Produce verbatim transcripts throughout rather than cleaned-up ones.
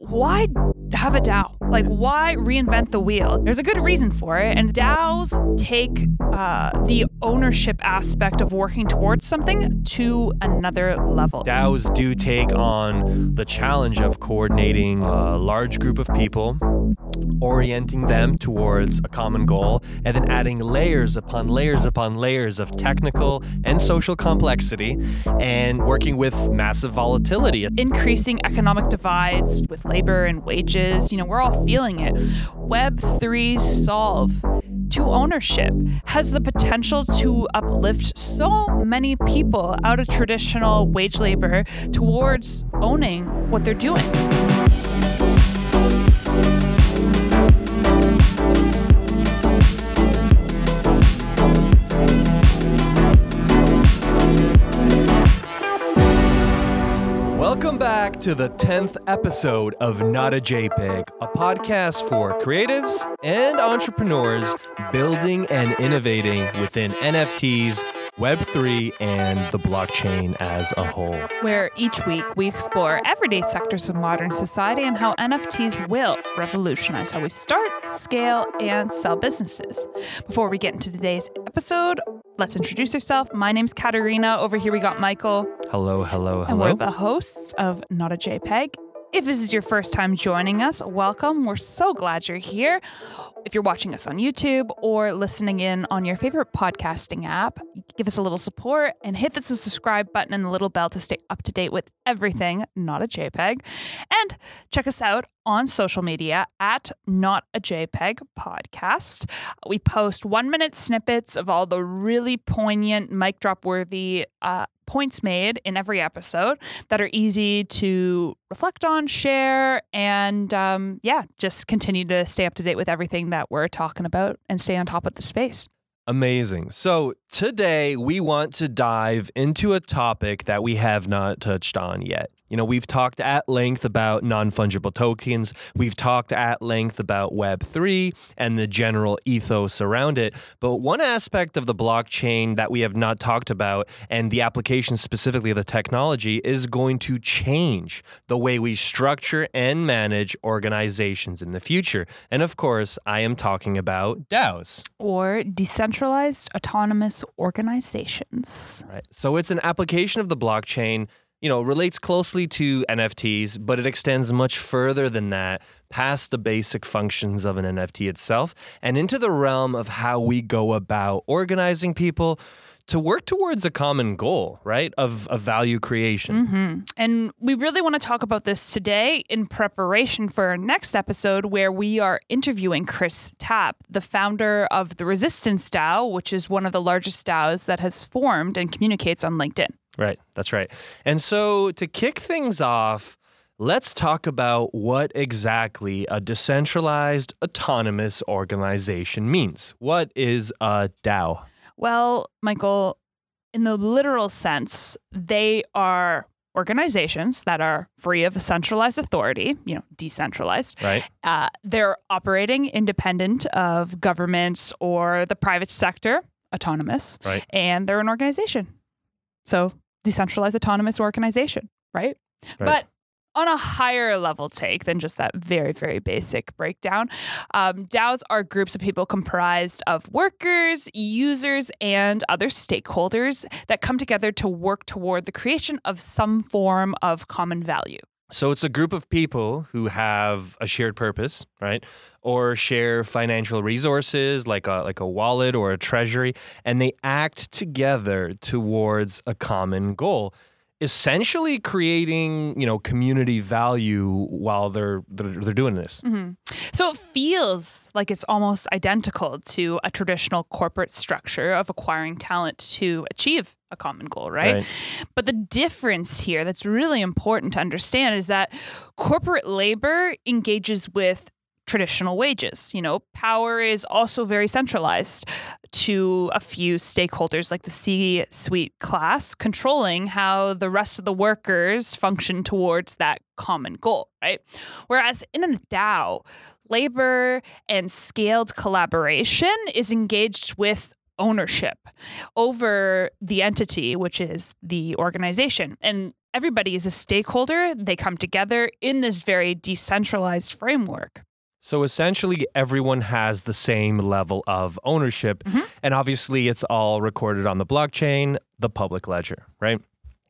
why have a DAO? Like, why reinvent the wheel? There's a good reason for it. And DAOs take uh, the ownership aspect of working towards something to another level. DAOs do take on the challenge of coordinating a large group of people, orienting them towards a common goal, and then adding layers upon layers upon layers of technical and social complexity, and working with massive volatility. Increasing economic divides with labor and wages, you know, we're all feeling it. Web three's solve to ownership has the potential to uplift so many people out of traditional wage labor towards owning what they're doing. Welcome back to the tenth episode of Not a JPEG, a podcast for creatives and entrepreneurs building and innovating within N F Ts, Web three, and the blockchain as a whole. Where each week we explore everyday sectors of modern society and how N F Ts will revolutionize how we start, scale, and sell businesses. Before we get into today's episode, let's introduce yourself. My name's Katerina. Over here we got Michael. Hello, hello, hello. And we're the hosts of Not a JPEG. If this is your first time joining us, welcome. We're so glad you're here. If you're watching us on YouTube or listening in on your favorite podcasting app, give us a little support and hit the subscribe button and the little bell to stay up to date with everything Not a JPEG. And check us out on social media at Not a JPEG Podcast. We post one minute snippets of all the really poignant, mic drop worthy uh, points made in every episode that are easy to reflect on, share, and um, yeah, just continue to stay up to date with everything that we're talking about and stay on top of the space. Amazing. So today we want to dive into a topic that we have not touched on yet. You know, we've talked at length about non-fungible tokens. We've talked at length about Web three and the general ethos around it. But one aspect of the blockchain that we have not talked about, and the application specifically of the technology, is going to change the way we structure and manage organizations in the future. And of course, I am talking about DAOs. Or decentralized autonomous organizations. Right. So it's an application of the blockchain, you know, relates closely to N F Ts, but it extends much further than that, past the basic functions of an N F T itself, and into the realm of how we go about organizing people to work towards a common goal, right, of, of value creation. Mm-hmm. And we really want to talk about this today in preparation for our next episode, where we are interviewing Chris Tapp, the founder of the Resistance DAO, which is one of the largest DAOs that has formed and communicates on LinkedIn. Right, that's right. And so to kick things off, let's talk about what exactly a decentralized autonomous organization means. What is a DAO? Well, Michael, in the literal sense, they are organizations that are free of a centralized authority, you know, decentralized. Right. Uh, they're operating independent of governments or the private sector, autonomous. Right. And they're an organization. So decentralized autonomous organization, right? Right. But on a higher level take than just that very, very basic breakdown, um, DAOs are groups of people comprised of workers, users, and other stakeholders that come together to work toward the creation of some form of common value. So it's a group of people who have a shared purpose, right? Or share financial resources like a like a wallet or a treasury, and they act together towards a common goal, essentially creating, you know, community value while they're they're, they're doing this. Mm-hmm. So it feels like it's almost identical to a traditional corporate structure of acquiring talent to achieve a common goal, right? Right. But the difference here that's really important to understand is that corporate labor engages with traditional wages. You know, power is also very centralized to a few stakeholders like the C-suite class, controlling how the rest of the workers function towards that common goal, right? Whereas in a DAO, labor and scaled collaboration is engaged with ownership over the entity, which is the organization. And everybody is a stakeholder. They come together in this very decentralized framework. So essentially, everyone has the same level of ownership. Mm-hmm. And obviously, it's all recorded on the blockchain, the public ledger, right?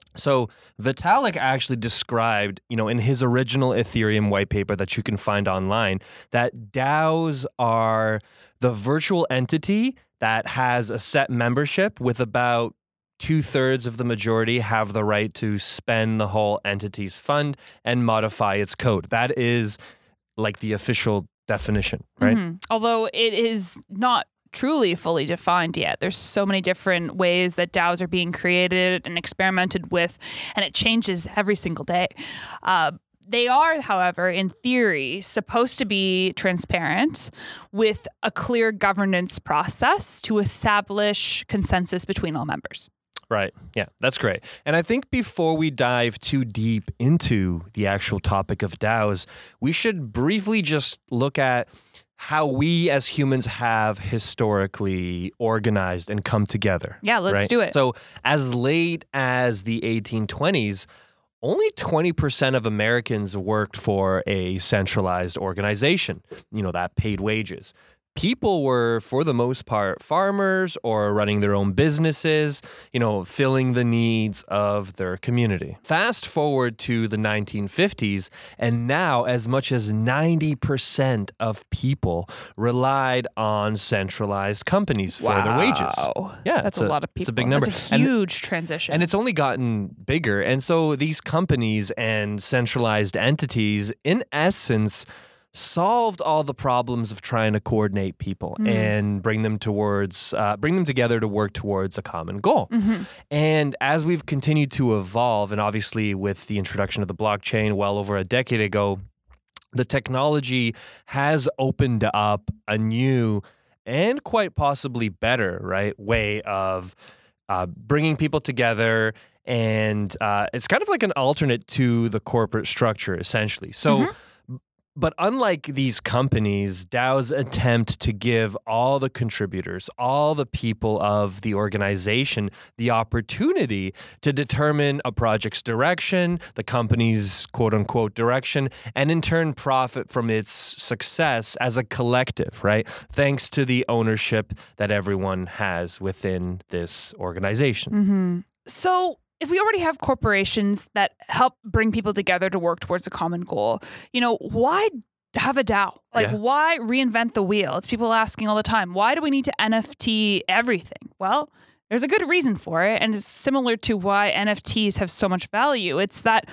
So Vitalik actually described, you know, in his original Ethereum white paper that you can find online, that DAOs are the virtual entity that has a set membership with about two-thirds of the majority have the right to spend the whole entity's fund and modify its code. That is like the official definition, right? Mm-hmm. Although it is not truly fully defined yet. There's so many different ways that DAOs are being created and experimented with, and it changes every single day. Uh, they are, however, in theory, supposed to be transparent with a clear governance process to establish consensus between all members. Right. Yeah, that's great. And I think before we dive too deep into the actual topic of DAOs, we should briefly just look at how we as humans have historically organized and come together. Yeah, let's right? do it. So as late as the eighteen twenties, only twenty percent of Americans worked for a centralized organization, you know, that paid wages. People were, for the most part, farmers or running their own businesses, you know, filling the needs of their community. Fast forward to the nineteen fifties, and now as much as ninety percent of people relied on centralized companies for wow. their wages. Yeah, that's a, a lot of people. It's a big number. That's a huge and, transition. And it's only gotten bigger. And so these companies and centralized entities, in essence, solved all the problems of trying to coordinate people mm. and bring them towards, uh, bring them together to work towards a common goal. Mm-hmm. And as we've continued to evolve, and obviously with the introduction of the blockchain well over a decade ago, the technology has opened up a new and quite possibly better, right, way of uh, bringing people together. And uh, it's kind of like an alternate to the corporate structure, essentially. So. Mm-hmm. But unlike these companies, DAOs attempt to give all the contributors, all the people of the organization, the opportunity to determine a project's direction, the company's quote-unquote direction, and in turn profit from its success as a collective, right? Thanks to the ownership that everyone has within this organization. Mm-hmm. So if we already have corporations that help bring people together to work towards a common goal, you know, why have a DAO? Like, yeah. why reinvent the wheel? It's people asking all the time, why do we need to N F T everything? Well, there's a good reason for it, and it's similar to why N F Ts have so much value. It's that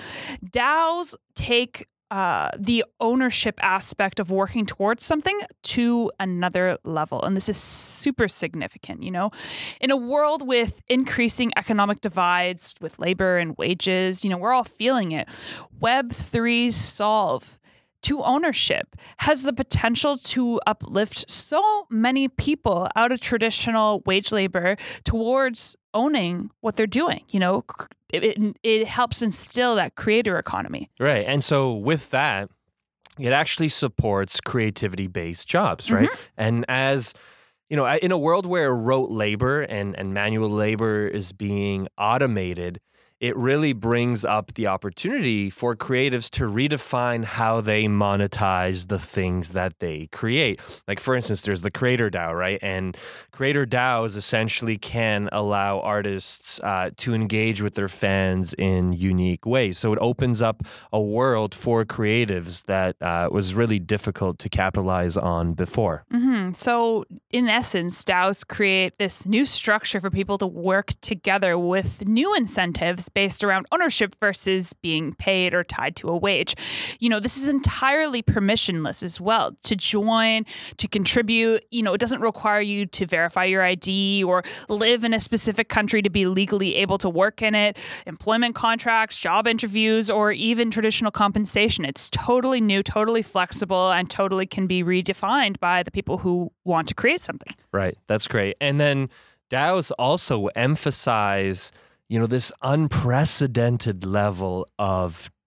DAOs take Uh, the ownership aspect of working towards something to another level. And this is super significant, you know, in a world with increasing economic divides with labor and wages, you know, we're all feeling it. Web three's solve to ownership has the potential to uplift so many people out of traditional wage labor towards owning what they're doing, you know. It, it, it helps instill that creator economy. Right. And so with that, it actually supports creativity-based jobs, right? Mm-hmm. And as, you know, in a world where rote labor and, and manual labor is being automated, it really brings up the opportunity for creatives to redefine how they monetize the things that they create. Like, for instance, there's the Creator DAO, right? And Creator DAOs essentially can allow artists uh, to engage with their fans in unique ways. So it opens up a world for creatives that uh, was really difficult to capitalize on before. Mm-hmm. So in essence, DAOs create this new structure for people to work together with new incentives based around ownership versus being paid or tied to a wage. You know, this is entirely permissionless as well. To join, to contribute, you know, it doesn't require you to verify your I D or live in a specific country to be legally able to work in it. Employment contracts, job interviews, or even traditional compensation. It's totally new, totally flexible, and totally can be redefined by the people who want to create something. Right. That's great. And then DAOs also emphasize, you know, this unprecedented level of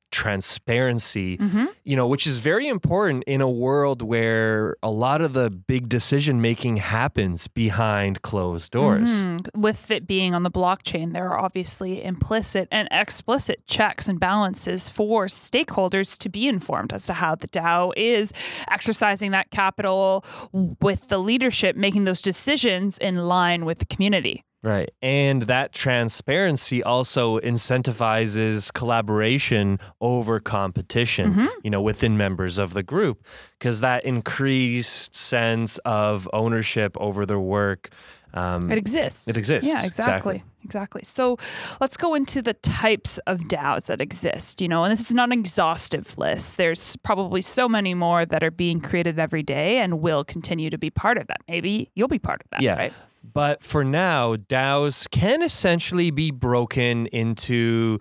transparency, Mm-hmm. you know, which is very important in a world where a lot of the big decision making happens behind closed doors. Mm-hmm. With it being on the blockchain, there are obviously implicit and explicit checks and balances for stakeholders to be informed as to how the DAO is exercising that capital, with the leadership making those decisions in line with the community. Right. And that transparency also incentivizes collaboration over competition, Mm-hmm. you know, within members of the group, because that increased sense of ownership over their work. Um, It exists. It exists. Yeah, exactly. Exactly. So let's go into the types of DAOs that exist, you know, and this is not an exhaustive list. There's probably so many more that are being created every day and will continue to be part of that. Maybe you'll be part of that, Yeah. right? But for now, DAOs can essentially be broken into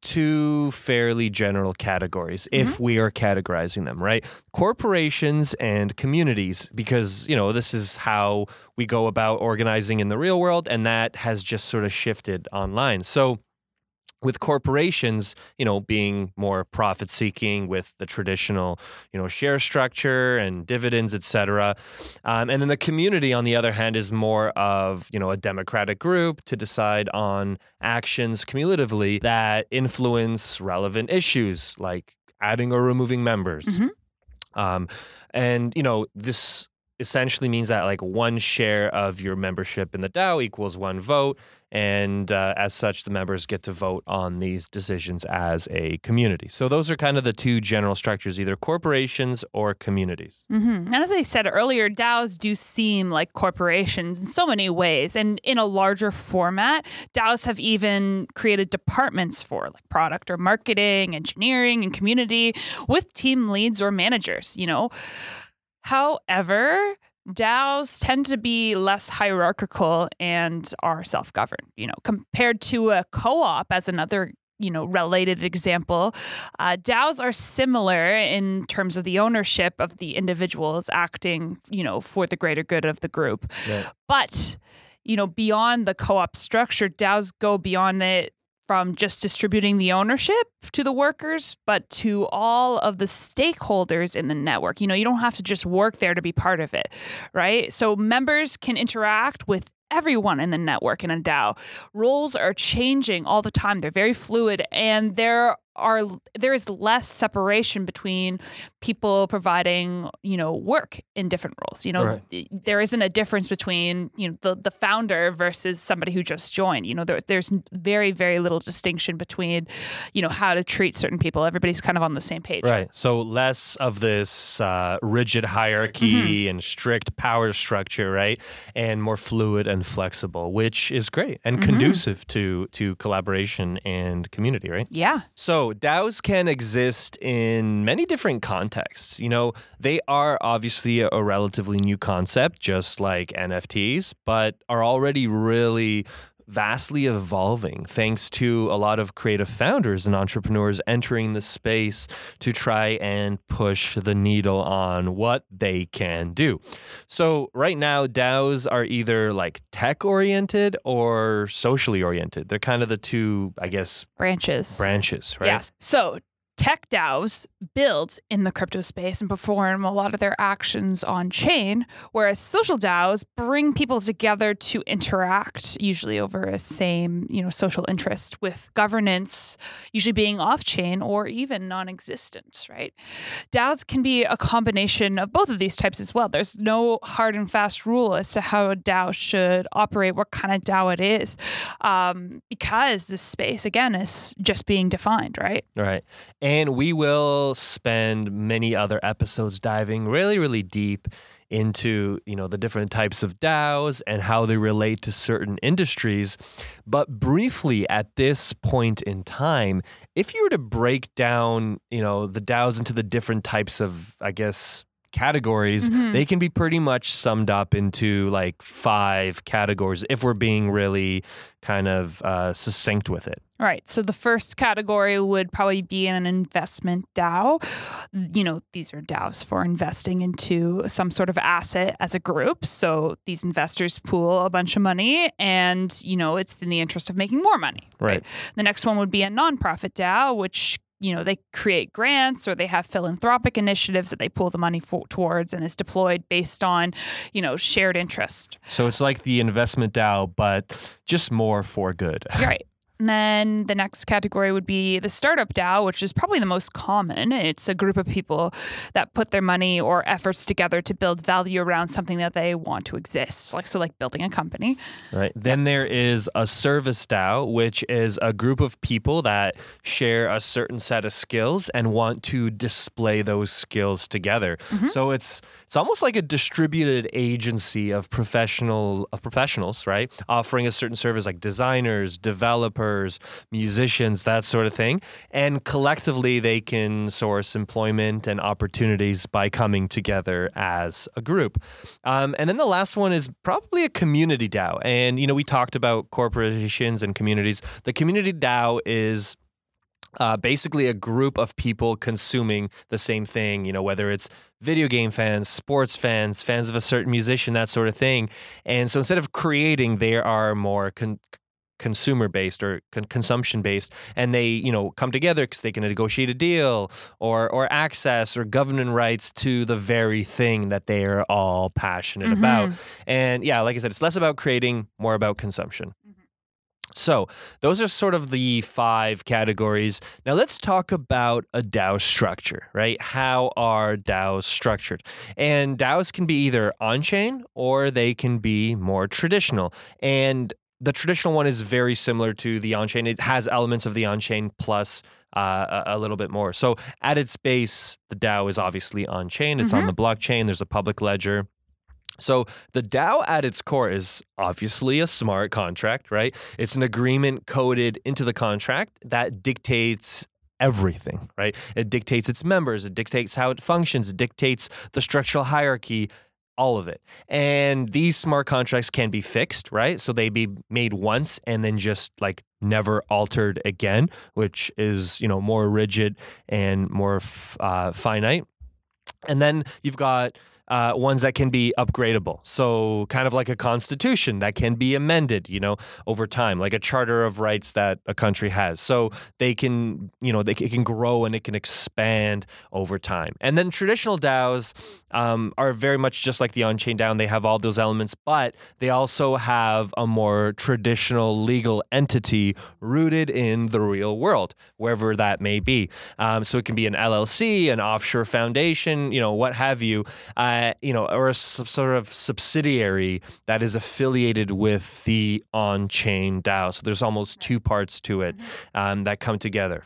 two fairly general categories if we are categorizing them, right? Corporations and communities, because, you know, this is how we go about organizing in the real world, and that has just sort of shifted online. So with corporations, you know, being more profit seeking with the traditional, you know, share structure and dividends, et cetera. Um, and then the community, on the other hand, is more of, you know, a democratic group to decide on actions cumulatively that influence relevant issues like adding or removing members. Mm-hmm. Um, and, you know, this essentially means that like one share of your membership in the DAO equals one vote. And uh, as such, the members get to vote on these decisions as a community. So those are kind of the two general structures, either corporations or communities. Mm-hmm. And as I said earlier, DAOs do seem like corporations in so many ways. And in a larger format, DAOs have even created departments for like product or marketing, engineering, and community with team leads or managers, you know. However, DAOs tend to be less hierarchical and are self-governed, you know, compared to a co-op as another, you know, related example. Uh, DAOs are similar in terms of the ownership of the individuals acting, you know, for the greater good of the group. Right. But, you know, beyond the co-op structure, DAOs go beyond it from just distributing the ownership to the workers, but to all of the stakeholders in the network. You know, you don't have to just work there to be part of it, right? So members can interact with everyone in the network in a DAO. Roles are changing all the time. They're very fluid, and there are there is less separation between people providing, you know, work in different roles. You know, Right. there isn't a difference between, you know, the, the founder versus somebody who just joined. You know, there, there's very, very little distinction between, you know, how to treat certain people. Everybody's kind of on the same page. Right. So less of this uh, rigid hierarchy Mm-hmm. and strict power structure, right? And more fluid and flexible, which is great and Mm-hmm. conducive to to collaboration and community, right? Yeah. So DAOs can exist in many different contexts. You know, they are obviously a relatively new concept, just like N F Ts, but are already really vastly evolving thanks to a lot of creative founders and entrepreneurs entering the space to try and push the needle on what they can do. So right now, DAOs are either like tech oriented or socially oriented. They're kind of the two, I guess, Branches. branches, right? Yes. So tech DAOs build in the crypto space and perform a lot of their actions on chain, whereas social DAOs bring people together to interact, usually over a same, you know, social interest, with governance usually being off chain or even non-existent, right? DAOs can be a combination of both of these types as well. There's no hard and fast rule as to how a DAO should operate, what kind of DAO it is, um, because this space, again, is just being defined, right? Right. And we will spend many other episodes diving really, really deep into, you know, the different types of DAOs and how they relate to certain industries. But briefly at this point in time, if you were to break down, you know, the DAOs into the different types of, I guess, categories, Mhm. they can be pretty much summed up into like five categories if we're being really kind of uh, succinct with it. All right. So the first category would probably be an investment DAO. You know, these are DAOs for investing into some sort of asset as a group. So these investors pool a bunch of money and, you know, it's in the interest of making more money. Right. The next one would be a nonprofit DAO, which you know, they create grants or they have philanthropic initiatives that they pull the money for, towards and is deployed based on, you know, shared interest. So it's like the investment DAO, but just more for good. Right. And then the next category would be the startup DAO, which is probably the most common. It's a group of people that put their money or efforts together to build value around something that they want to exist. Like so, like building a company. Right. Then there is a service DAO, which is a group of people that share a certain set of skills and want to display those skills together. Mm-hmm. So it's it's almost like a distributed agency of professional of professionals, right? Offering a certain service like designers, developers, musicians, that sort of thing. And collectively, they can source employment and opportunities by coming together as a group. Um, and then the last one is probably a community DAO. And, you know, we talked about corporations and communities. The community DAO is Uh, basically a group of people consuming the same thing, you know, whether it's video game fans, sports fans, fans of a certain musician, that sort of thing. And so instead of creating, they are more con- consumer-based or con- consumption-based, and they, you know, come together because they can negotiate a deal or or access or governing rights to the very thing that they are all passionate mm-hmm. about. And yeah, like I said, it's less about creating, more about consumption. So those are sort of the five categories. Now let's talk about a DAO structure, right? How are DAOs structured? And DAOs can be either on-chain or they can be more traditional. And the traditional one is very similar to the on-chain. It has elements of the on-chain plus uh, a, a little bit more. So at its base, the DAO is obviously on-chain. It's mm-hmm. on the blockchain. There's a public ledger. So the DAO at its core is obviously a smart contract, right? It's an agreement coded into the contract that dictates everything, right? It dictates its members. It dictates how it functions. It dictates the structural hierarchy, all of it. And these smart contracts can be fixed, right? So they be made once and then just like never altered again, which is, you know, more rigid and more f- uh, finite. And then you've got Uh, ones that can be upgradable. So kind of like a constitution that can be amended, you know, over time, like a charter of rights that a country has. So they can, you know, they can, it can grow and it can expand over time. And then traditional DAOs um, are very much just like the on-chain DAO. They have all those elements, but they also have a more traditional legal entity rooted in the real world, wherever that may be. Um, so it can be an L L C, an offshore foundation, you know, what have you. Uh, Uh, you know, or a sub- sort of subsidiary that is affiliated with the on-chain DAO. So there's almost two parts to it um, that come together.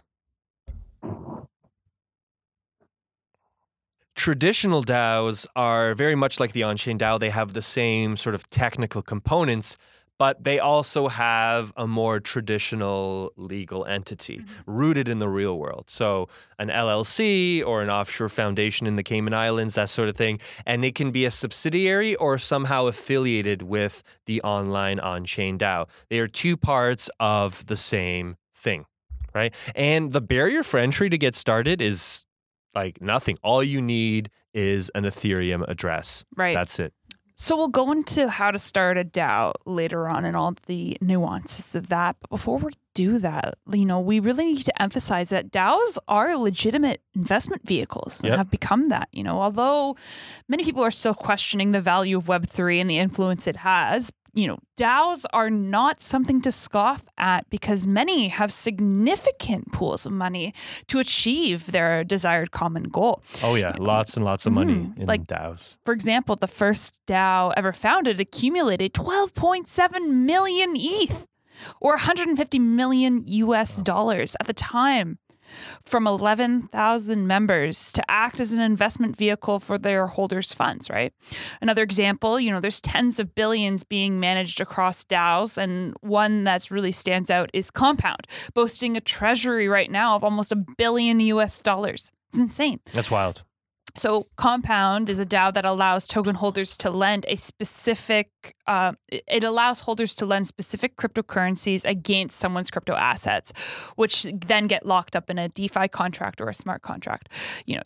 Traditional DAOs are very much like the on-chain DAO. They have the same sort of technical components, but they also have a more traditional legal entity mm-hmm. rooted in the real world. So an L L C or an offshore foundation in the Cayman Islands, that sort of thing. And it can be a subsidiary or somehow affiliated with the online on-chain DAO. They are two parts of the same thing, right? And the barrier for entry to get started is like nothing. All you need is an Ethereum address. Right. That's it. So we'll go into how to start a DAO later on and all the nuances of that. But before we do that, you know, we really need to emphasize that DAOs are legitimate investment vehicles and yep. have become that. You know, although many people are still questioning the value of Web three and the influence it has, you know, DAOs are not something to scoff at because many have significant pools of money to achieve their desired common goal. Oh, yeah. Lots and lots of money mm-hmm. in like, DAOs. For example, the first DAO ever founded accumulated twelve point seven million E T H or one hundred fifty million U S dollars at the time from eleven thousand members to act as an investment vehicle for their holders' funds, right? Another example, you know, there's tens of billions being managed across DAOs, and one that's really stands out is Compound, boasting a treasury right now of almost a billion U S dollars. It's insane. That's wild. So Compound is a DAO that allows token holders to lend a specific, uh, it allows holders to lend specific cryptocurrencies against someone's crypto assets, which then get locked up in a DeFi contract or a smart contract. You know, your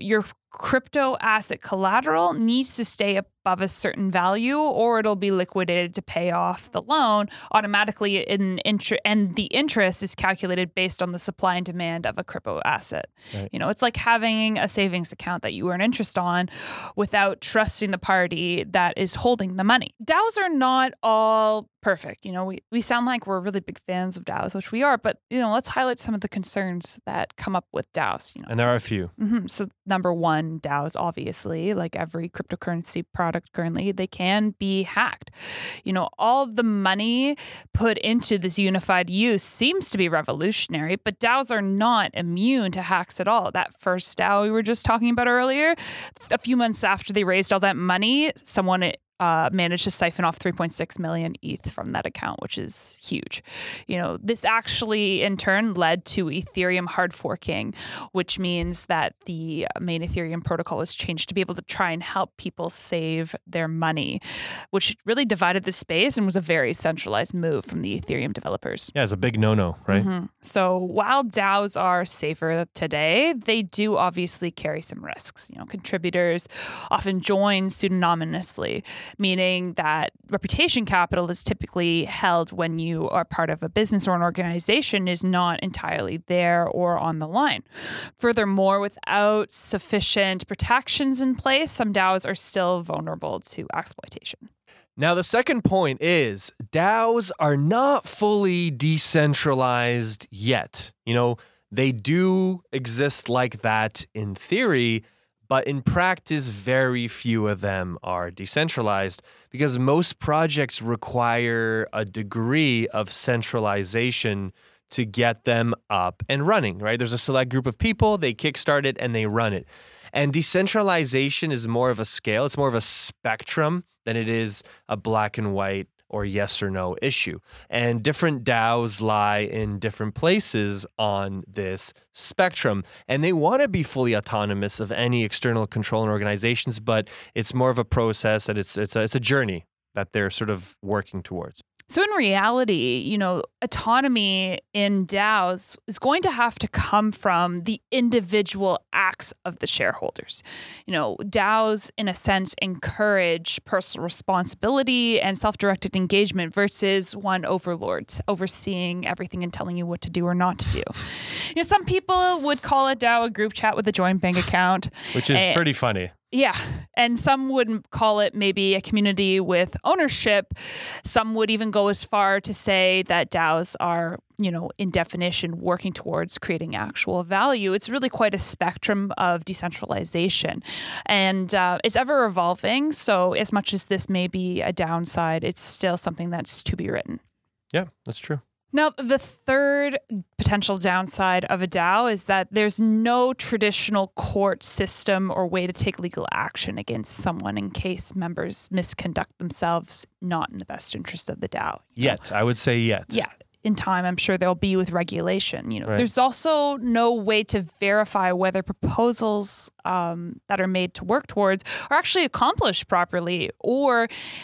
crypto asset collateral needs to stay above a certain value or it'll be liquidated to pay off the loan automatically in interest, and the interest is calculated based on the supply and demand of a crypto asset. Right. You know, it's like having a savings account that you earn interest on without trusting the party that is holding the money. DAOs are not all perfect. You know, we, we sound like we're really big fans of DAOs, which we are, but, you know, let's highlight some of the concerns that come up with DAOs. You know, and there are a few. Mm-hmm. So number one, DAOs, obviously, like every cryptocurrency product currently, they can be hacked. You know, all the money put into this unified use seems to be revolutionary, but DAOs are not immune to hacks at all. That first DAO we were just talking about earlier, a few months after they raised all that money, someone Uh, managed to siphon off three point six million E T H from that account, which is huge. You know, this actually in turn led to Ethereum hard forking, which means that the main Ethereum protocol was changed to be able to try and help people save their money, which really divided the space and was a very centralized move from the Ethereum developers. Yeah, it's a big no-no, right? Mm-hmm. So while DAOs are safer today, they do obviously carry some risks. You know, contributors often join pseudonymously, meaning that reputation capital is typically held when you are part of a business or an organization is not entirely there or on the line. Furthermore, without sufficient protections in place, some DAOs are still vulnerable to exploitation. Now, the second point is DAOs are not fully decentralized yet. You know, they do exist like that in theory, but in practice, very few of them are decentralized because most projects require a degree of centralization to get them up and running, right? There's a select group of people, they kickstart it and they run it. And decentralization is more of a scale, it's more of a spectrum than it is a black and white or yes or no issue. And different DAOs lie in different places on this spectrum. And they want to be fully autonomous of any external control and organizations, but it's more of a process and it's it's a, it's a journey that they're sort of working towards. So in reality, you know, autonomy in DAOs is going to have to come from the individual acts of the shareholders. You know, DAOs, in a sense, encourage personal responsibility and self-directed engagement versus one overlord overseeing everything and telling you what to do or not to do. You know, some people would call a DAO a group chat with a joint bank account. Which is and, pretty funny. Yeah. And some would call it maybe a community with ownership. Some would even go as far to say that DAOs are, you know, in definition, working towards creating actual value. It's really quite a spectrum of decentralization. And uh, it's ever evolving. So as much as this may be a downside, it's still something that's to be written. Yeah, that's true. Now, the third potential downside of a DAO is that there's no traditional court system or way to take legal action against someone in case members misconduct themselves not in the best interest of the DAO. Yet, know? I would say yet. Yeah. In time, I'm sure there'll be with regulation. You know, right. There's also no way to verify whether proposals um, that are made to work towards are actually accomplished properly, or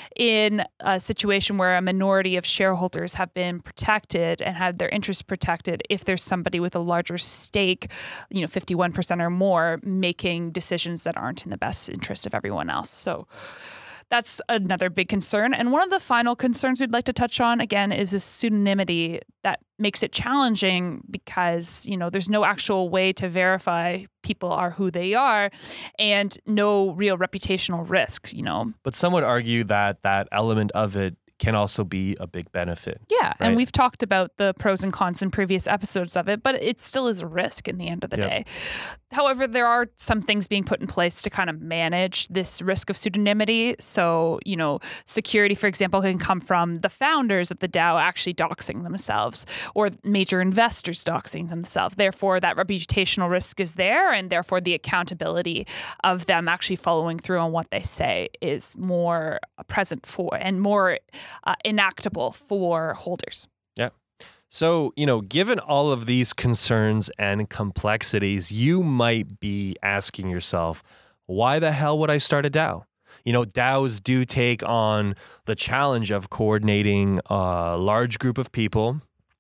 in a situation where a minority of shareholders have been protected and have their interests protected. If there's somebody with a larger stake, you know, fifty-one percent or more, making decisions that aren't in the best interest of everyone else. So that's another big concern. And one of the final concerns we'd like to touch on, again, is this pseudonymity that makes it challenging because, you know, there's no actual way to verify people are who they are and no real reputational risk, you know. But some would argue that that element of it can also be a big benefit. Yeah, right? And we've talked about the pros and cons in previous episodes of it, but it still is a risk in the end of the yep. day. However, there are some things being put in place to kind of manage this risk of pseudonymity. So, you know, security, for example, can come from the founders of the DAO actually doxing themselves or major investors doxing themselves. Therefore, that reputational risk is there, and therefore the accountability of them actually following through on what they say is more present for and more Uh, enactable for holders. Yeah. So, you know, given all of these concerns and complexities, you might be asking yourself, why the hell would I start a DAO? You know, DAOs do take on the challenge of coordinating a large group of people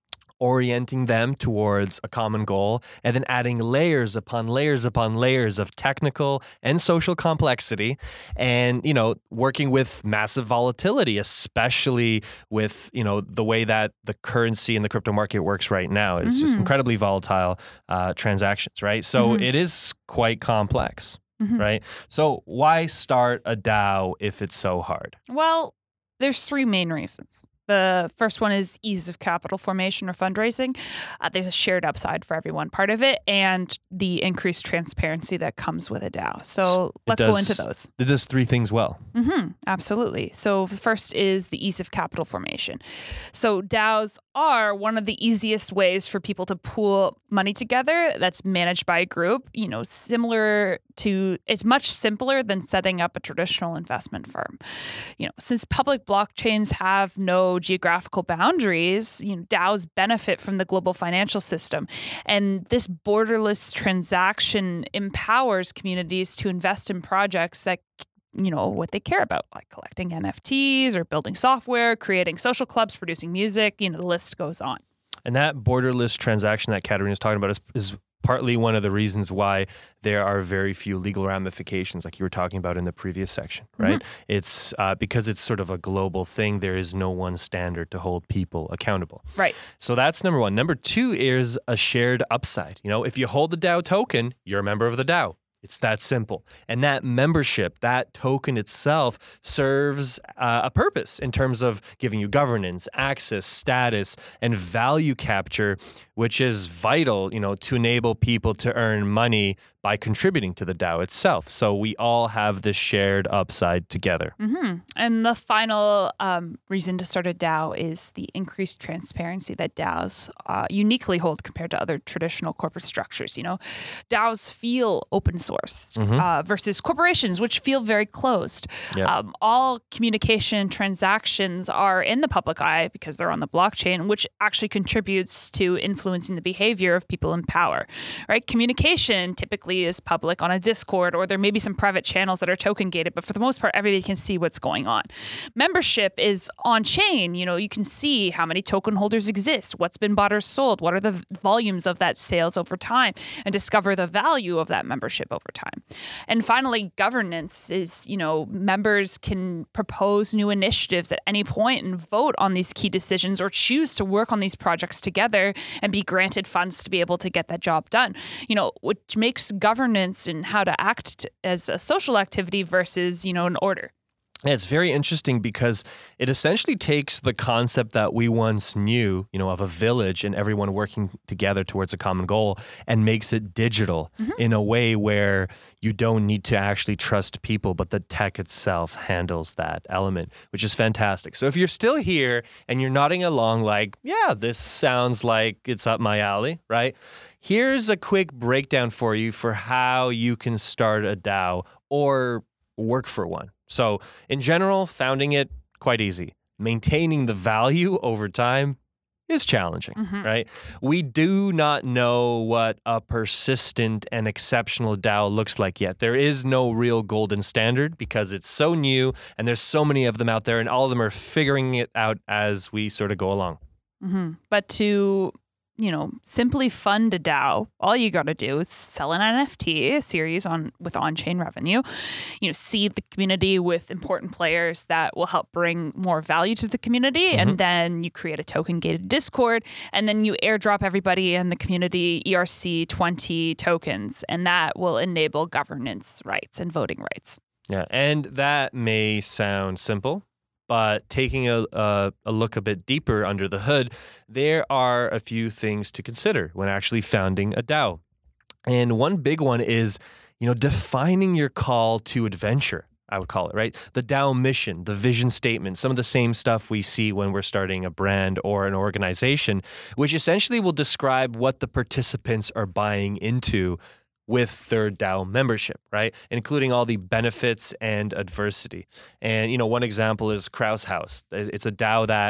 orienting them towards a common goal, and then adding layers upon layers upon layers of technical and social complexity, and, you know, working with massive volatility, especially with, you know, the way that the currency and the crypto market works right now. It's mm-hmm. just incredibly volatile uh, transactions, right? So mm-hmm. it is quite complex. Mm-hmm. Right? So why start a DAO if it's so hard? Well, there's three main reasons. The first one is ease of capital formation or fundraising. Uh, there's a shared upside for everyone, part of it, and the increased transparency that comes with a DAO. So It let's does, go into those. It does three things well. Mm-hmm, absolutely. So the first is the ease of capital formation. So DAOs are one of the easiest ways for people to pool money together that's managed by a group. You know, similar to, it's much simpler than setting up a traditional investment firm. You know, since public blockchains have no geographical boundaries, you know, DAOs benefit from the global financial system. And this borderless transaction empowers communities to invest in projects that, you know, what they care about, like collecting N F Ts or building software, creating social clubs, producing music, you know, the list goes on. And that borderless transaction that Katerina is talking about is, is partly one of the reasons why there are very few legal ramifications, like you were talking about in the previous section, right? Mm-hmm. It's uh, because it's sort of a global thing. There is no one standard to hold people accountable. Right. So that's number one. Number two is a shared upside. You know, if you hold the DAO token, you're a member of the DAO. It's that simple. And that membership, that token itself serves uh, a purpose in terms of giving you governance, access, status, and value capture, which is vital, you know, to enable people to earn money by contributing to the DAO itself. So we all have this shared upside together. Mm-hmm. And the final um, reason to start a DAO is the increased transparency that DAOs uh, uniquely hold compared to other traditional corporate structures. You know, DAOs feel open source mm-hmm. uh, versus corporations, which feel very closed. Yep. Um, all communication transactions are in the public eye because they're on the blockchain, which actually contributes to influencing the behavior of people in power. Right? Communication typically is public on a Discord, or there may be some private channels that are token gated, but for the most part, everybody can see what's going on. Membership is on chain. You know, you can see how many token holders exist, what's been bought or sold, what are the volumes of that sales over time, and discover the value of that membership over time. And finally, governance is, you know, members can propose new initiatives at any point and vote on these key decisions or choose to work on these projects together and be granted funds to be able to get that job done. You know, which makes governance and how to act as a social activity versus, you know, an order. Yeah, it's very interesting because it essentially takes the concept that we once knew, you know, of a village and everyone working together towards a common goal and makes it digital mm-hmm. in a way where you don't need to actually trust people, but the tech itself handles that element, which is fantastic. So if you're still here and you're nodding along like, yeah, this sounds like it's up my alley, right? Here's a quick breakdown for you for how you can start a DAO or work for one. So in general, founding it, quite easy. Maintaining the value over time is challenging, mm-hmm. right? We do not know what a persistent and exceptional DAO looks like yet. There is no real golden standard because it's so new and there's so many of them out there and all of them are figuring it out as we sort of go along. Mm-hmm. But to... you know, simply fund a DAO, all you got to do is sell an N F T, a series on with on-chain revenue, you know, seed the community with important players that will help bring more value to the community. Mm-hmm. And then you create a token-gated Discord, and then you airdrop everybody in the community E R C twenty tokens, and that will enable governance rights and voting rights. Yeah, and that may sound simple, but taking a, a a look a bit deeper under the hood, there are a few things to consider when actually founding a DAO. And one big one is, you know, defining your call to adventure, I would call it, right? The DAO mission, the vision statement, some of the same stuff we see when we're starting a brand or an organization, which essentially will describe what the participants are buying into with their DAO membership, right? Including all the benefits and adversity. And, you know, one example is Krause House. It's a DAO that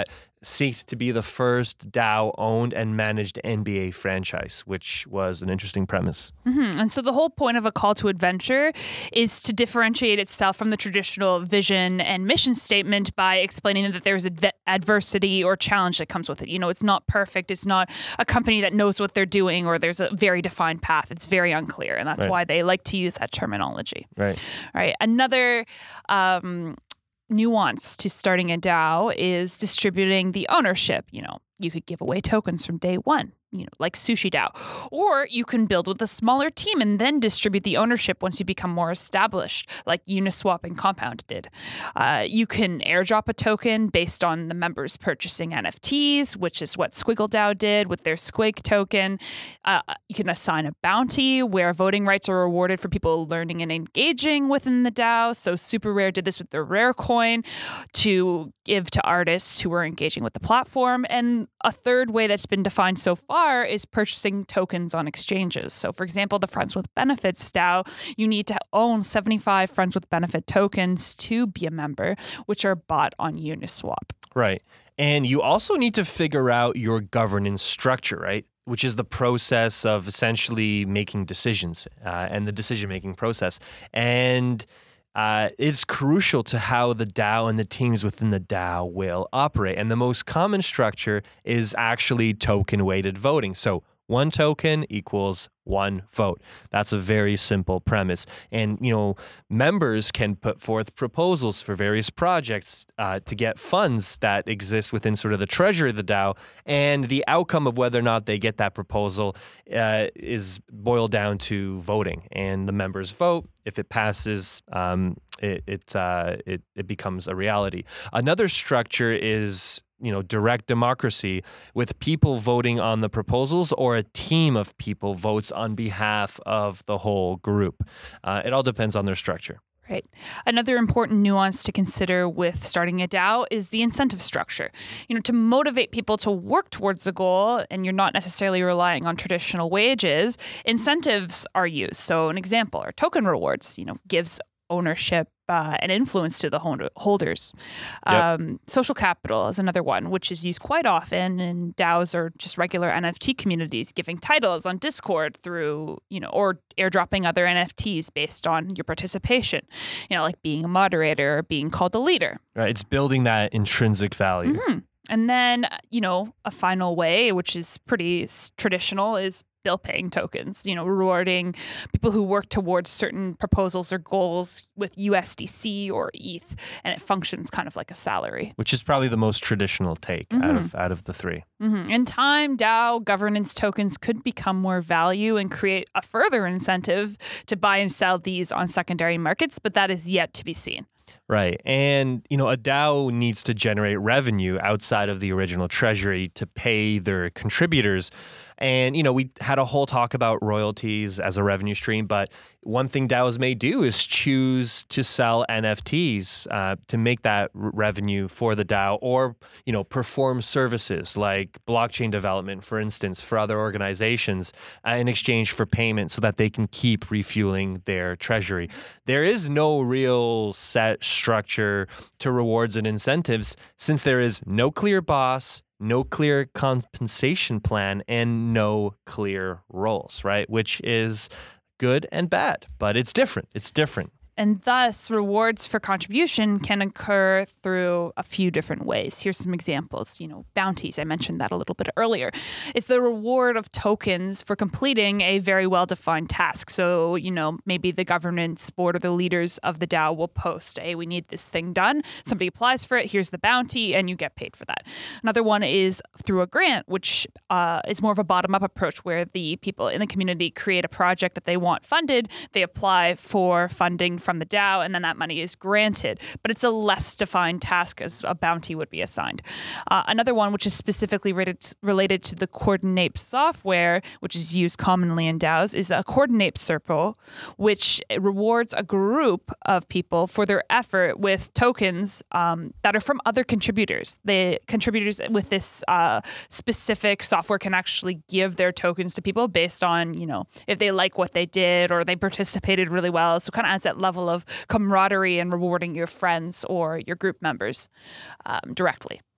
seeked to be the first DAO-owned and managed N B A franchise, which was an interesting premise. Mm-hmm. And so the whole point of a call to adventure is to differentiate itself from the traditional vision and mission statement by explaining that there's adv- adversity or challenge that comes with it. You know, it's not perfect. It's not a company that knows what they're doing or there's a very defined path. It's very unclear. And that's Right. why they like to use that terminology. Right. All right. Another um, nuance to starting a DAO is distributing the ownership. You know, you could give away tokens from day one, you know, like Sushi DAO. Or you can build with a smaller team and then distribute the ownership once you become more established, like Uniswap and Compound did. Uh, you can airdrop a token based on the members purchasing N F Ts, which is what Squiggle DAO did with their Squig token. Uh, you can assign a bounty where voting rights are rewarded for people learning and engaging within the DAO. So Super Rare did this with their Rare coin to give to artists who were engaging with the platform. And a third way that's been defined so far is purchasing tokens on exchanges. So, for example, the Friends with Benefits DAO, you need to own seventy-five Friends with Benefit tokens to be a member, which are bought on Uniswap. Right. And you also need to figure out your governance structure, right? Which is the process of essentially making decisions uh, and the decision-making process. And Uh, it's crucial to how the DAO and the teams within the DAO will operate. And the most common structure is actually token-weighted voting. So one token equals one vote. That's a very simple premise. And, you know, members can put forth proposals for various projects uh, to get funds that exist within sort of the treasury of the DAO. And the outcome of whether or not they get that proposal uh, is boiled down to voting. And the members vote. If it passes, um, it it, uh, it it becomes a reality. Another structure is, you know, direct democracy with people voting on the proposals or a team of people votes on behalf of the whole group. Uh, it all depends on their structure. Right. Another important nuance to consider with starting a DAO is the incentive structure. You know, to motivate people to work towards a goal, and you're not necessarily relying on traditional wages, incentives are used. So an example are token rewards, you know, gives ownership uh, and influence to the holders. Yep. Um, social capital is another one, which is used quite often in DAOs or just regular N F T communities, giving titles on Discord through, you know, or airdropping other N F Ts based on your participation, you know, like being a moderator or being called a leader. Right. It's building that intrinsic value. Mm-hmm. And then, you know, a final way, which is pretty traditional, is bill paying tokens, you know, rewarding people who work towards certain proposals or goals with U S D C or E T H, and it functions kind of like a salary. Which is probably the most traditional take Mm-hmm. out of out of the three. Mm-hmm. In time, DAO governance tokens could become more value and create a further incentive to buy and sell these on secondary markets, but that is yet to be seen. Right. And, you know, a DAO needs to generate revenue outside of the original treasury to pay their contributors. And, you know, we had a whole talk about royalties as a revenue stream, but one thing DAOs may do is choose to sell N F Ts uh, to make that r- revenue for the DAO, or, you know, perform services like blockchain development, for instance, for other organizations uh, in exchange for payment so that they can keep refueling their treasury. There is no real set structure to rewards and incentives since there is no clear boss, no clear compensation plan, and no clear roles, right? Which is good and bad, but it's different. It's different. And thus, rewards for contribution can occur through a few different ways. Here's some examples. You know, bounties. I mentioned that a little bit earlier. It's the reward of tokens for completing a very well-defined task. So, you know, maybe the governance board or the leaders of the DAO will post, hey, we need this thing done. Somebody applies for it. Here's the bounty, and you get paid for that. Another one is through a grant, which uh, is more of a bottom-up approach where the people in the community create a project that they want funded. They apply for funding from the DAO, and then that money is granted. But it's a less defined task as a bounty would be assigned. Uh, another one, which is specifically rated, related to the Coordinape software, which is used commonly in DAOs, is a Coordinape Circle, which rewards a group of people for their effort with tokens um, that are from other contributors. The contributors with this uh, specific software can actually give their tokens to people based on, you know, if they like what they did or they participated really well. So kind of adds that level of camaraderie and rewarding your friends or your group members um, directly. Right.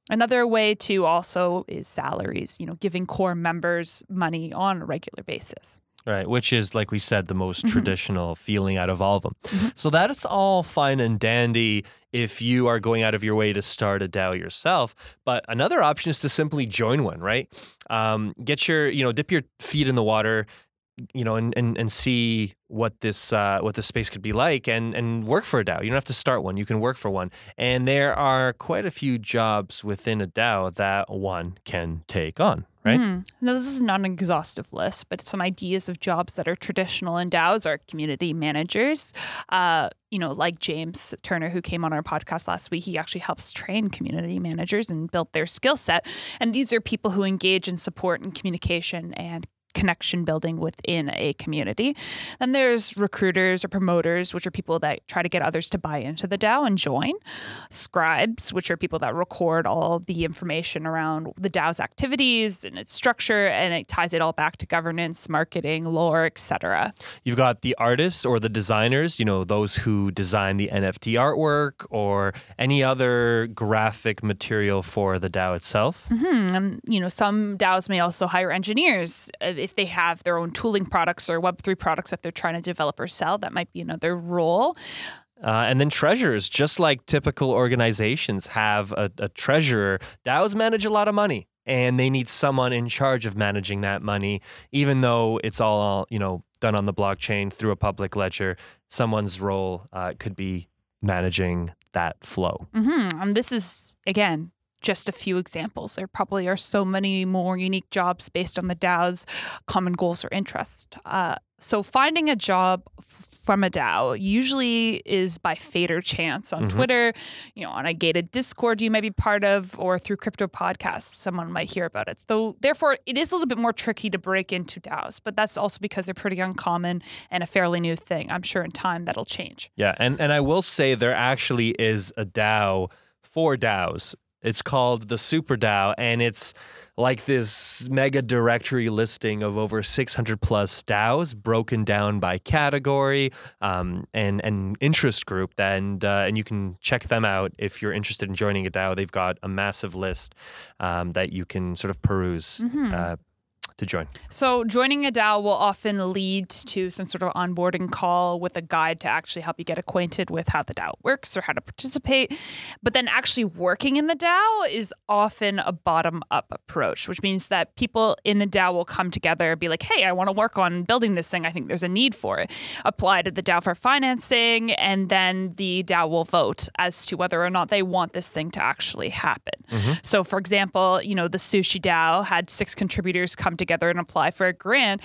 Another way to also is salaries, you know, giving core members money on a regular basis. Right, which is, like we said, the most Mm-hmm. traditional feeling out of all of them. Mm-hmm. So that is all fine and dandy if you are going out of your way to start a DAO yourself. But another option is to simply join one, right? Um, get your, you know, dip your feet in the water, you know, and and, and see what this uh, what this space could be like, and and work for a DAO. You don't have to start one; you can work for one. And there are quite a few jobs within a DAO that one can take on. Right. Mm-hmm. Now, this is not an exhaustive list, but some ideas of jobs that are traditional in DAOs are community managers. Uh, you know, like James Turner, who came on our podcast last week, he actually helps train community managers and build their skill set. And these are people who engage in support and communication and connection building within a community. Then there's recruiters or promoters, which are people that try to get others to buy into the DAO and join. Scribes, which are people that record all of the information around the DAO's activities and its structure, and it ties it all back to governance, marketing, lore, et cetera. You've got the artists or the designers, you know, those who design the N F T artwork or any other graphic material for the DAO itself. Mm-hmm. And, you know, some DAOs may also hire engineers if they have their own tooling products or Web three products that they're trying to develop or sell. That might be another role. Uh, and then treasurers, just like typical organizations have a, a treasurer, DAOs manage a lot of money. And they need someone in charge of managing that money, even though it's all, you know, done on the blockchain through a public ledger. Someone's role uh, could be managing that flow. Mm-hmm. And this is, again, just a few examples. There probably are so many more unique jobs based on the DAO's common goals or interests. Uh, so finding a job from a DAO usually is by fate or chance on Mm-hmm. Twitter, you know, on a gated Discord you may be part of, or through crypto podcasts, someone might hear about it. So therefore, it is a little bit more tricky to break into DAOs, but that's also because they're pretty uncommon and a fairly new thing. I'm sure in time that'll change. Yeah, and, and I will say there actually is a DAO for DAOs. It's called the Super DAO, and it's like this mega directory listing of over six hundred plus DAOs broken down by category um, and, and interest group. And, uh, and you can check them out if you're interested in joining a DAO. They've got a massive list um, that you can sort of peruse Mm-hmm. uh, to join. So joining a DAO will often lead to some sort of onboarding call with a guide to actually help you get acquainted with how the DAO works or how to participate. But then actually working in the DAO is often a bottom-up approach, which means that people in the DAO will come together and be like, hey, I want to work on building this thing. I think there's a need for it. Apply to the DAO for financing, and then the DAO will vote as to whether or not they want this thing to actually happen. Mm-hmm. So for example, you know, the Sushi DAO had six contributors come together together and apply for a grant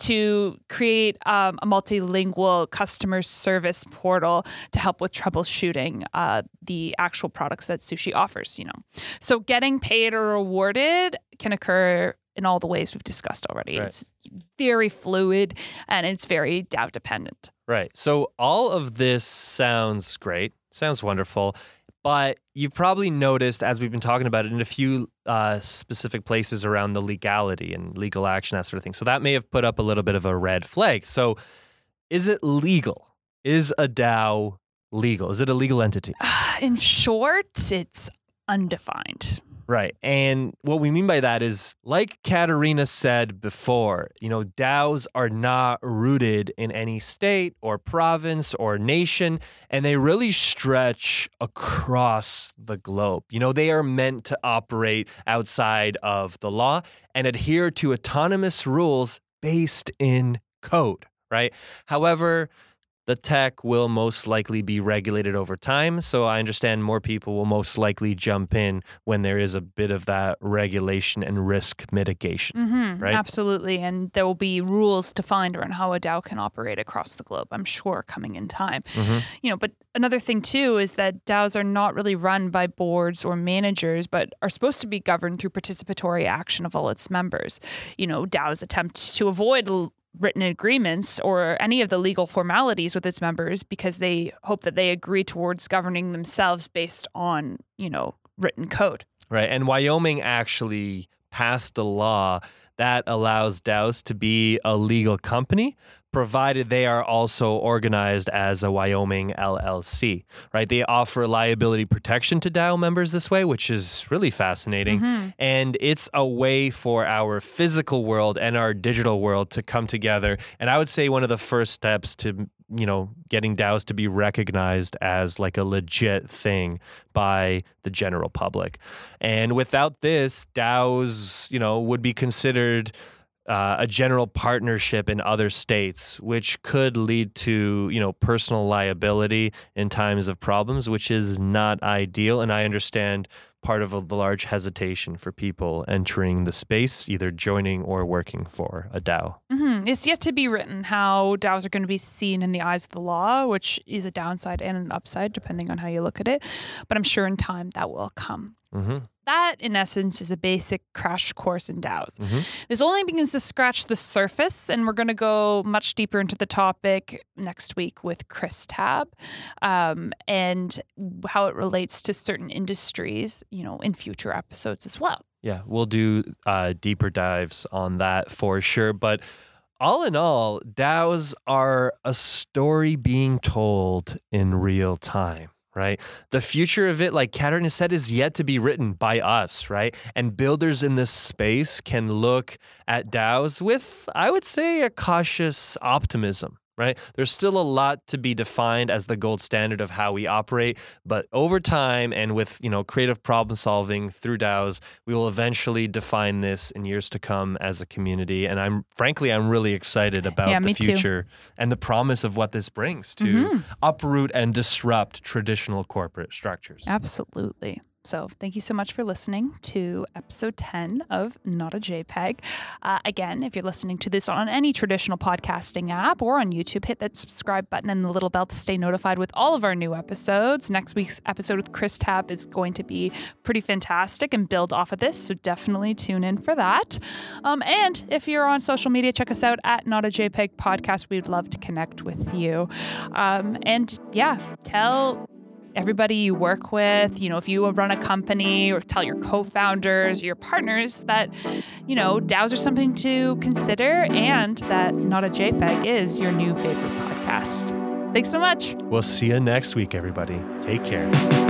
to create um, a multilingual customer service portal to help with troubleshooting uh, the actual products that Sushi offers. You know, so getting paid or rewarded can occur in all the ways we've discussed already. Right. It's very fluid and it's very DAO dependent. Right. So all of this sounds great, sounds wonderful. But you've probably noticed, as we've been talking about it, in a few uh, specific places around the legality and legal action, that sort of thing. So that may have put up a little bit of a red flag. So is it legal? Is a DAO legal? Is it a legal entity? In short, it's undefined. Right. And what we mean by that is, like Katerina said before, you know, DAOs are not rooted in any state or province or nation, and they really stretch across the globe. You know, they are meant to operate outside of the law and adhere to autonomous rules based in code, right? However, the tech will most likely be regulated over time. So I understand more people will most likely jump in when there is a bit of that regulation and risk mitigation, Mm-hmm, right? Absolutely. And there will be rules defined around how a DAO can operate across the globe, I'm sure, coming in time. Mm-hmm. You know, but another thing too is that DAOs are not really run by boards or managers, but are supposed to be governed through participatory action of all its members. You know, DAOs attempt to avoid l- written agreements or any of the legal formalities with its members because they hope that they agree towards governing themselves based on, you know, written code. Right. And Wyoming actually passed a law that allows DAOs to be a legal company, provided they are also organized as a Wyoming L L C, right? They offer liability protection to DAO members this way, which is really fascinating. Mm-hmm. And it's a way for our physical world and our digital world to come together. And I would say one of the first steps to, you know, getting DAOs to be recognized as like a legit thing by the general public. And without this, DAOs, you know, would be considered Uh, a general partnership in other states, which could lead to, you know, personal liability in times of problems, which is not ideal. And I understand part of a, the large hesitation for people entering the space, either joining or working for a DAO. Mm-hmm. It's yet to be written how DAOs are going to be seen in the eyes of the law, which is a downside and an upside, depending on how you look at it. But I'm sure in time that will come. Mm-hmm. That, in essence, is a basic crash course in DAOs. Mm-hmm. This only begins to scratch the surface, and we're going to go much deeper into the topic next week with Chris Tabb um, and how it relates to certain industries, you know, in future episodes as well. Yeah, we'll do uh, deeper dives on that for sure. But all in all, DAOs are a story being told in real time. Right? The future of it, like Katarina has said, is yet to be written by us, right? And builders in this space can look at DAOs with, I would say, a cautious optimism, right? There's still a lot to be defined as the gold standard of how we operate, but over time and with, you know, creative problem solving through DAOs, we will eventually define this in years to come as a community. And I'm frankly, I'm really excited about yeah, the future too. And the promise of what this brings to mm-hmm. uproot and disrupt traditional corporate structures. Absolutely. So thank you so much for listening to episode ten of Not a JPEG. Uh, again, if you're listening to this on any traditional podcasting app or on YouTube, hit that subscribe button and the little bell to stay notified with all of our new episodes. Next week's episode with Chris Tabb is going to be pretty fantastic and build off of this, so definitely tune in for that. Um, and if you're on social media, check us out at Not a JPEG Podcast. We'd love to connect with you. Um, and yeah, tell everybody you work with, you know, if you run a company, or tell your co-founders or your partners that, you know, DAOs are something to consider and that Not a JPEG is your new favorite podcast. Thanks so much. We'll see you next week, everybody. Take care.